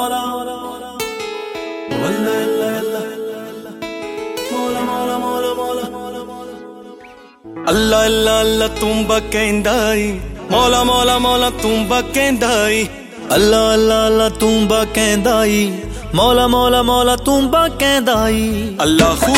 अल्लाह अल्लाह अल्लाह तुम्बा कहंदाई मौला मौला मौला तुम्बा कहंदाई अल्लाह अल्लाह अल्लाह तुम्बा कहंदाई मौला मौला मौला तुम्बा कहंदाई अल्लाह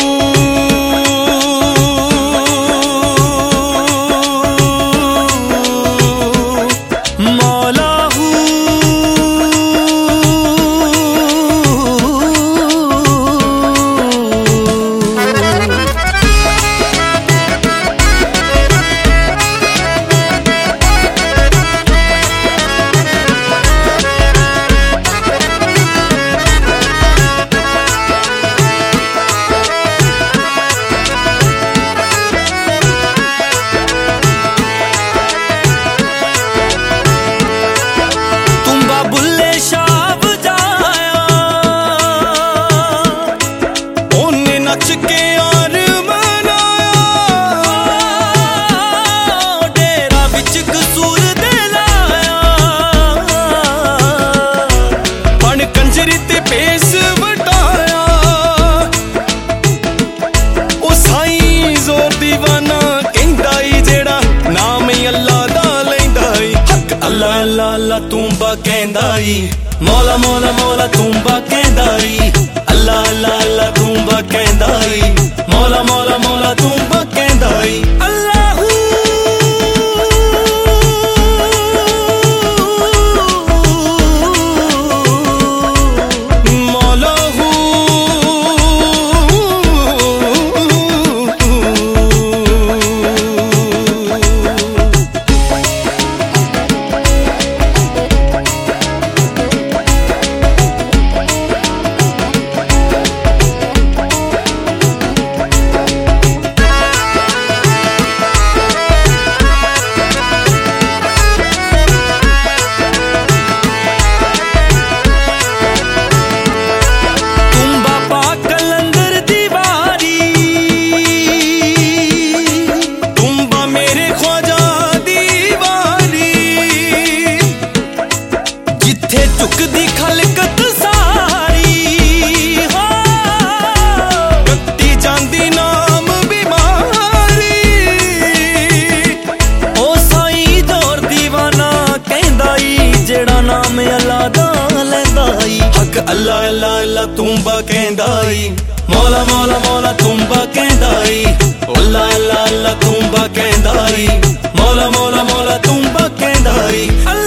अल्लाह अल्लाह तुम्बा कहंदाई मौला मौला मौला तुम्बा कहंदाई अल्लाह अल्लाह अल्लाह तुम्बा कहंदाई मौला मौला मौला तुम्बा कहंदाई अल्लाह अल्लाह अल्लाह तुम्बा कहंदाई मौला मौला मौला तुम्बा कहंदाई अल्लाह अल्लाह अल्लाह तुम्बा कहंदाई मौला मौला मौला तुम्बा कहंदाई।